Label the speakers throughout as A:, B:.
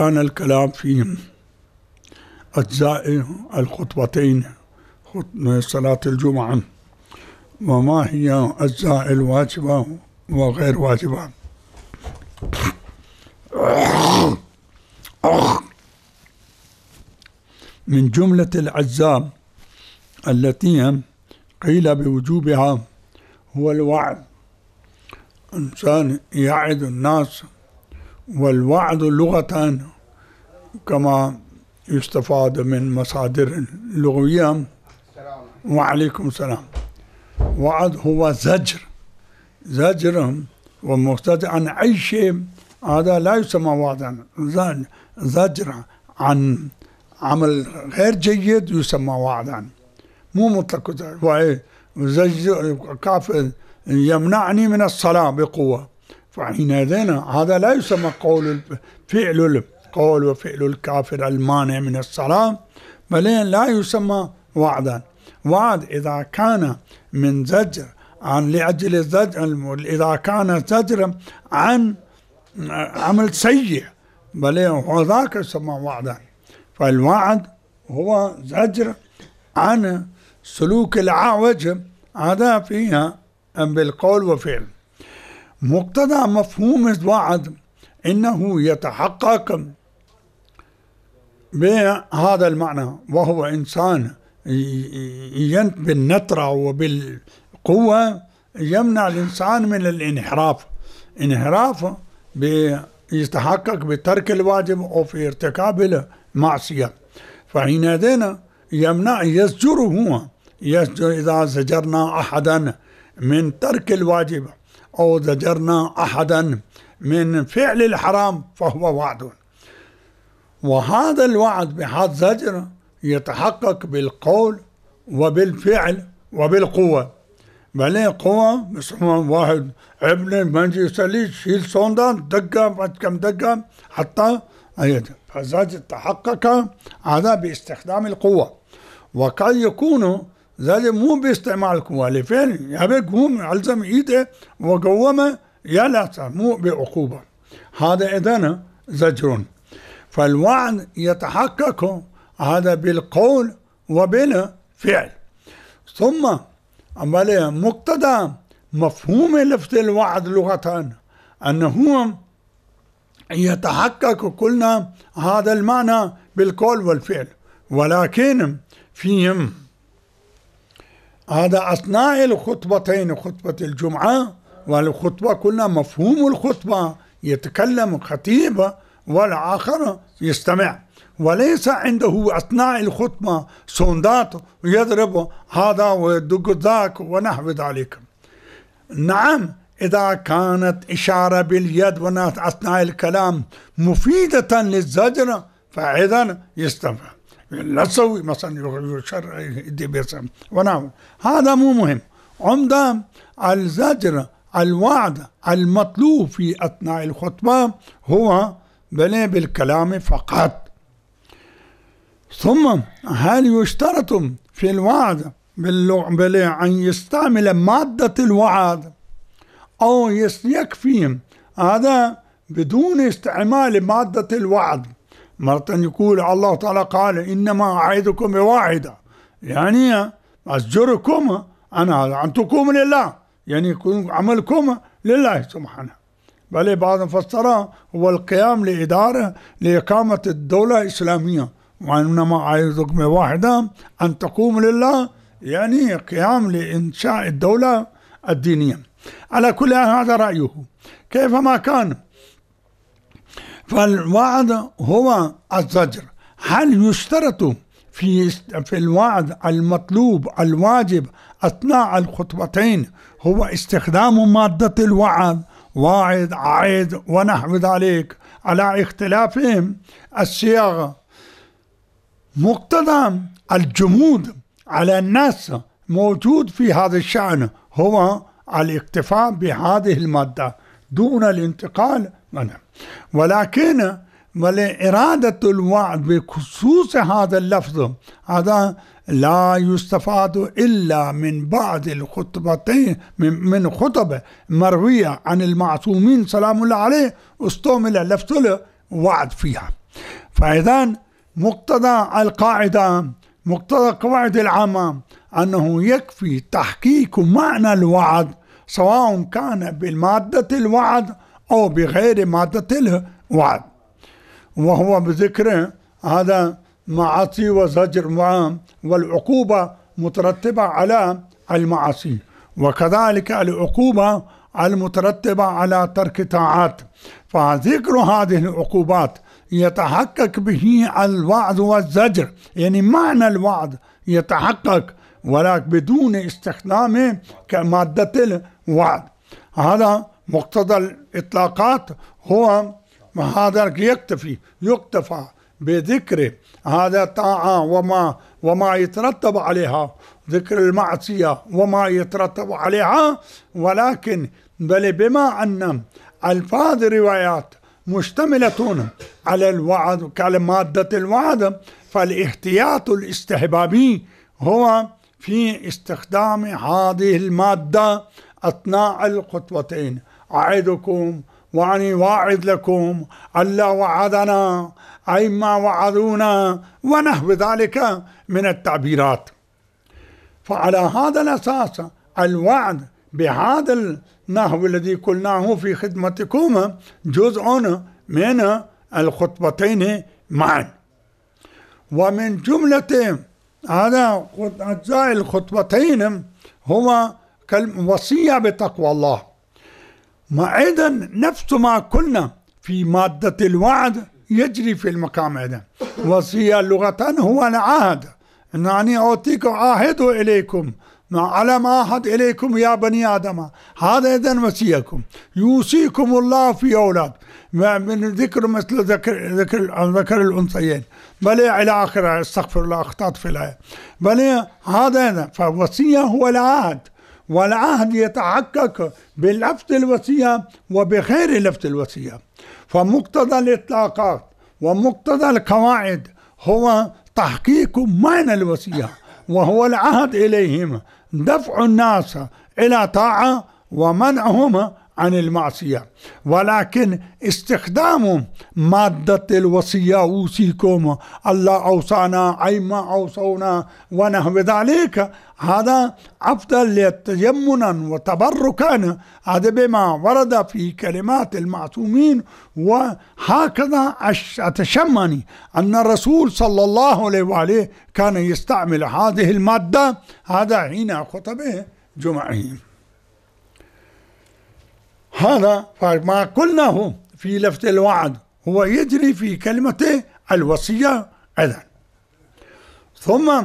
A: كان الكلام في أجزاء الخطبتين صلاة الجمعة، وما هي أجزاء الواجبة وغير واجبة. من جملة الأجزاء التي قيل بوجوبها هو الوعد. إنسان يعد الناس، والوعد لغة كما يستفاد من مصادر لغوية. وعليكم السلام. وعد هو زجر ومرتد عن أي شيء، هذا لا يسمى وعدا. زجر عن عمل غير جيد يسمى وعدا، مو مطلق. زجر كافر يمنعني من الصلاة بقوة، فحينئذ هذا لا يسمى فعل القول وفعل الكافر المانع من الصلاة، بل لا يسمى وعدا. وعد إذا كان من زجر عن لأجل الزجر، إذا كان زجر عن عمل سيء، بل ذاك يسمى وعدا. فالوعد هو زجر عن سلوك الأعوج، هذا فيها بالقول وفعل. مقتضى مفهوم الوعد إنه يتحقق بهذا المعنى، وهو إنسان بالنطرة وبالقوة يمنع الإنسان من الانحراف. انحراف يتحقق بترك الواجب أو في ارتكاب المعصية، فحينئذ يمنع يزجره هو. يزجر إذا زجرنا أحدا من ترك الواجب أو زجرنا أحدا من فعل الحرام فهو وعد. وهذا الوعد بهذا الزجر يتحقق بالقول وبالفعل وبالقوة. بل قوة مثل واحد ابن منجي يصلي شيل صندان دقة كم دقة حتى فالزجر تحقق هذا باستخدام القوة. وقد يكون زجر مو باستعمال القوة لفعل، يقوم يلزم ايده وقومه يلعث مو بعقوبة، هذا إذن زجر. فالوعد يتحقق هذا بالقول وبالفعل. ثم مقتضى مفهوم لفظ الوعد لغة أنه يتحقق قلنا هذا المعنى بالقول والفعل، ولكن فيهم هذا أثناء الخطبتين، خطبة الجمعة والخطبة قلنا مفهوم الخطبة يتكلم خطيب والآخر يستمع، وليس عنده أثناء الخطبة صندات ويضرب هذا ويدق ذاك ونحو ذلك. نعم، إذا كانت إشارة باليد أثناء الكلام مفيدة للزجر فإذا يستمع. لا تسوي مثلا يشر يدي بيسم ونعم، هذا مو مهم. عمدة الزجر الوعد المطلوب في أثناء الخطبة هو بالكلام فقط. ثم هل يشترط في الوعد أن يستعمل مادة الوعد أو يكفي هذا بدون استعمال مادة الوعد؟ مرة يقول الله تعالى قال إنما أعيدكم بواحدة، يعني أزجركم أن تقوموا لله، يعني يكون عملكم لله سبحانه. بل بعض فسره هو القيام لإقامة الدولة الإسلامية، وإنما أعيدكم بواحدة أن تقوموا لله، يعني قيام لإنشاء الدولة الدينية. على كل هذا رأيه كيفما كان. فالوعد هو الزجر. هل يشترط في الوعد المطلوب الواجب أثناء الخطبتين هو استخدام مادة الوعد، واعد عائد ونحو ذلك، على اختلافهم الصياغة؟ مقتضى الجمود على الناس موجود في هذا الشأن هو الاكتفاء بهذه المادة دون الانتقال منها. ولكن إرادة الوعد بخصوص هذا اللفظ هذا لا يستفاد إلا من بعض الخطبتين من خطب مروية عن المعصومين سلام الله عليه استعمل لفظ الوعد فيها. فإذا مقتضى القاعدة، مقتضى القواعد العامة أنه يكفي تحقيق معنى الوعد سواء كان بالمادة الوعد أو بغير مادة الوعد، وهو بذكر هذا معاصي وزجر والعقوبة مترتبة على المعاصي، وكذلك العقوبة المترتبة على ترك طاعات. فذكر هذه العقوبات يتحقق به الوعد والزجر، يعني معنى الوعد يتحقق ولكن بدون استخدام كمادة الوعد. هذا مقتضى الإطلاقات، هو هذا يكتفى بذكر هذا الطاعة وما يترتب عليها، ذكر المعصية وما يترتب عليها، ولكن بل بما أن ألفاظ الروايات مشتملة على الوعد كمادة الوعد، فالاحتياط الاستحبابي هو في استخدام هذه المادة أثناء الخطبتين. أعدكم وأني واعد لكم، الله وعدنا، أي ما وعدونا، ونحو ذلك من التعبيرات. فعلى هذا الأساس الوعد بهذا النحو الذي قلناه في خدمتكم جزء من الخطبتين معا. ومن جملة هذا أجزاء الخطبتين هو وصية بتقوى الله. أيضا نفس ما قلنا في مادة الوعد يجري في المقام هذا. وصية لغة هو العهد، أنني أعطيك عهد إليكم على ما عهد إليكم يا بني آدم، هذا إذن وصيكم. يوصيكم الله في أولاد، من ذكر مثل ذكر الأنثيين، بل إلى آخر، استغفر الله أخطأت في الآية، بل هذا. فوصية هو العهد، والعهد يتحقق بلفظ الوصية وبغير لفظ الوصية. فمقتضى الإطلاقات ومقتضى القواعد هو تحقيق معنى الوصية، وهو العهد إليهم، دفع الناس إلى طاعة ومنعهم عن المعصية. ولكن استخدام مادة الوصية، أوصيكم، الله أوصانا، أي ما أوصونا، ونحو ذلك، هذا أفضل تيمنا وتبركا، هذا بما ورد في كلمات المعصومين. وهكذا أتشمني أن الرسول صلى الله عليه وآله كان يستعمل هذه المادة هذا حين خطبه جمعهم. هذا فما قلناه في لفظ الوعد هو يجري في كلمة الوصية أيضا. ثم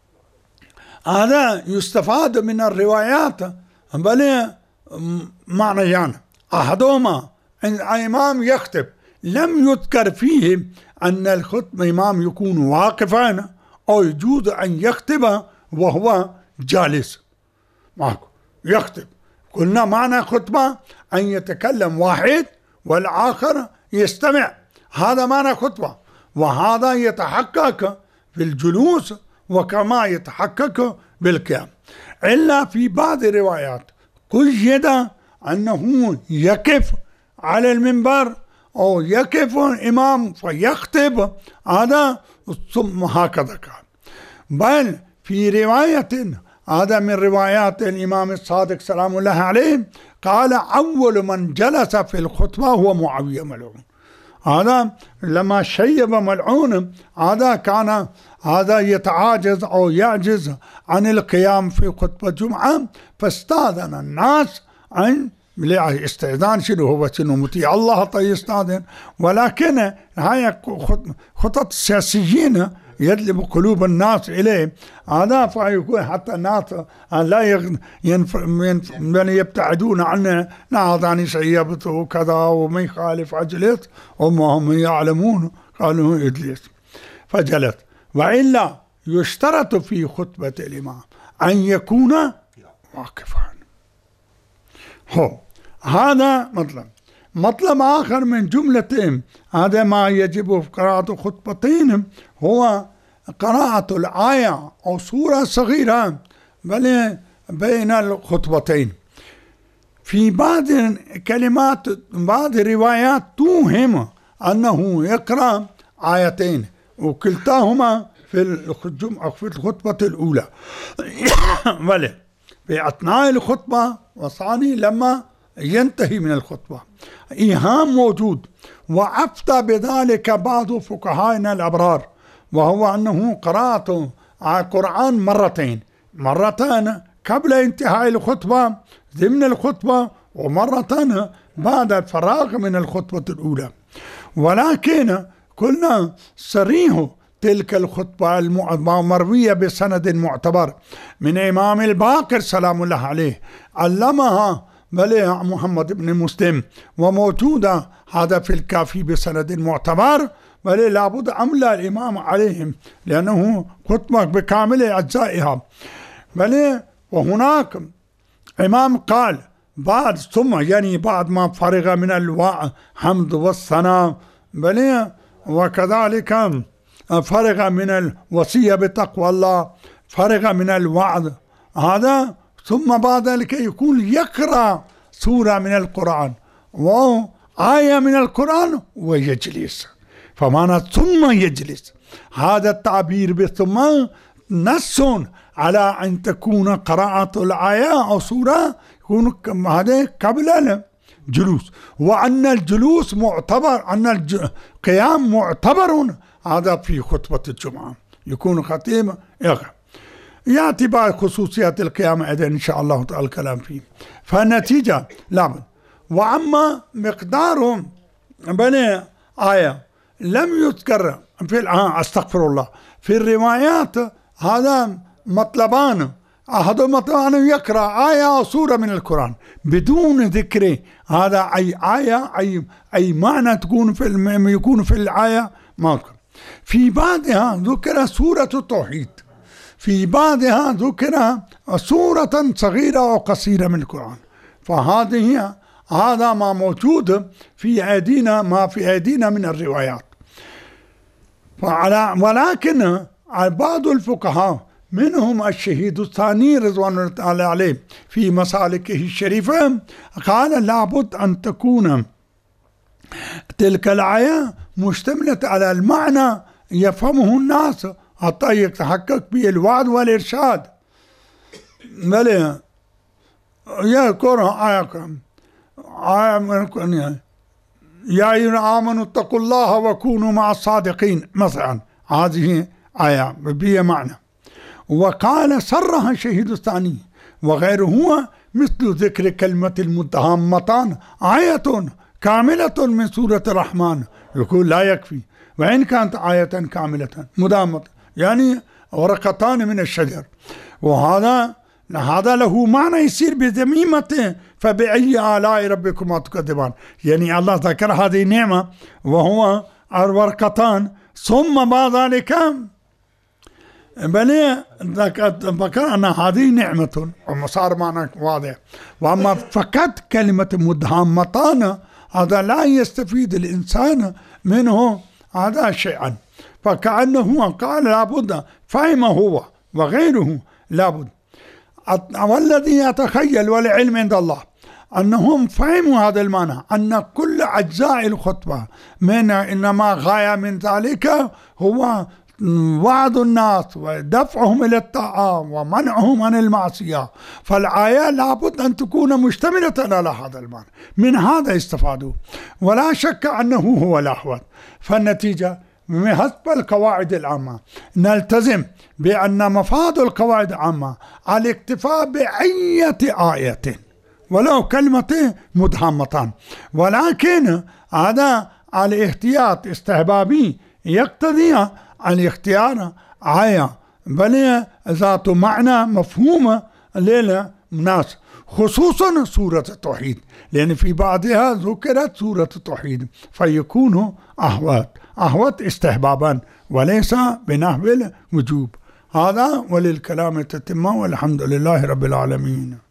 A: هذا يستفاد من الروايات بل معنيان. أحدهما أن الإمام يخطب لم يذكر فيه أن الإمام يكون واقفا أو يجوز أن يخطب وهو جالس. يخطب، قلنا معنى خطبة أن يتكلم واحد والآخر يستمع، هذا معنى خطبة، وهذا يتحقق في الجلوس وكما يتحقق بالقيام. إلا في بعض الروايات قيد أنه يقف على المنبر أو يقف الإمام فيخطب، هذا ثم هكذا كان. بل في رواية، هذا من روايات الإمام الصادق سلام الله عليه، قال أول من جلس في الخطبة هو معاوية ملعون. هذا لما شيب ملعون هذا كان هذا يتعاجز أو يعجز عن القيام في خطبة جمعة، فاستأذن الناس عن استئذان شنو هو شنو مطيع الله يستأذن. ولكن هاي خطط السياسيين يجلب قلوب الناس إليه، هذا فيكون حتى الناس لا يبتعدون عنه، نعضاني سيبته كذا وما يخالف عجلت وهم يعلمون قالوا إدليس فجلس. وإلا يشترط في خطبة الإمام أن يكون واقفا. هذا مطلب آخر من جملة هذا ما يجب في قراءة خطبتين هو قراءة الآية أو سورة صغيرة بل بين الخطبتين. في بعض كلمات بعض الروايات توهم أنه يقرأ آيتين، وكلتاهما في الخطبة الأولى. بل في أثناء الخطبة والثاني لما ينتهي من الخطبة إيهام موجود. وأفتى بذلك بعض فقهائنا الأبرار، وهو أنه قرأت القرآن مرتين قبل انتهاء الخطبة ضمن الخطبة، ومرة بعد الفراغ من الخطبة الأولى. ولكن قلنا صريح تلك الخطبة المروية بسند معتبر من إمام الباقر سلام الله عليه علمها محمد بن مسلم، وموجودة هذا في الكافي بسند معتبر، بل لابد أملى الإمام عليهم لأنه خطبة بكامل أجزائها. بل وهناك إمام قال بعد ثم يعني بعد ما فرغ من الحمد والثناء، بل وكذلك فرغ من الوصية بتقوى الله، فرغ من الوعد هذا، ثم بعد ذلك يكون يقرأ سورة من القرآن وآية من القرآن ويجلس. فمعنى ثم يجلس هذا التعبير بثم نص على أن تكون قراءة الآية أو سورة يكون هذا قبل الجلوس، وأن الجلوس معتبر، أن القيام معتبر هذا في خطبة الجمعة يكون خطيب يأتي بعد خصوصيات القيام أيضا إن شاء الله تعالى الكلام فيه. فالنتيجة لا. وأما مقدار بني آية لم يذكر في أستغفر الله في الروايات. هذا مطلبان، أحدهما أن يقرأ آية أو سورة من القرآن بدون ذكر هذا أي آية أي معنى يكون في الآية ما. في بعضها ذكر سورة التوحيد، في بعضها ذكر سورة صغيرة أو قصيرة من القرآن. هذا ما موجود في أيدينا، ما في أيدينا من الروايات. ولكن بعض الفقهاء منهم الشهيد الثاني رضوان الله عليه في مسالكه الشريفة قال لابد أن تكون تلك الآية مشتملة على المعنى يفهمه الناس حتى يتحقق به الوعد والإرشاد. بل يذكر آية يا أيها آمنوا اتقوا الله وكونوا مع الصادقين مثلا، هذه آية بها معنى. وقال صرها الشهيد الثاني وغيره هو مثل ذكر كلمة المدهامتان آية كاملة من سورة الرحمن، يقول لا يكفي وإن كانت آية كاملة مدامة يعني ورقتان من الشجر. وهذا له معنى يصير بذميمته، فبأي آلاء ربكما تكذبان، يعني الله ذكر هذه النعمة وهو الورقتان، ثم بعد ذلك بل ذكر أن هذه نعمة وصار معنى واضح. وأما فقط كلمة مدهامتان هذا لا يستفيد الإنسان منه هذا شيئا، فكأنه قال لابد فهمه هو وغيره لابد. والذي يتخيل والعلم عند الله أنهم فهموا هذا المعنى، أن كل أجزاء الخطبة إنما غاية من ذلك هو وعد الناس ودفعهم إلى الطاعة ومنعهم عن المعصية. فالآية لابد أن تكون مشتملة على هذا المعنى، من هذا استفادوا، ولا شك أنه هو الأحوط. فالنتيجة بحسب القواعد العامة نلتزم بأن مفاد القواعد العامة الاكتفاء بأية آية ولو كلمة مدهامتان، ولكن هذا الاحتياط استحبابي يقتضي الاختيار آية بل ذات معنى مفهوم للناس، خصوصا سورة التوحيد، لأن في بعضها ذكرت سورة التوحيد فيكون أهوت استحبابا وليس بنحو الوجوب. هذا وللكلام تتمة، والحمد لله رب العالمين.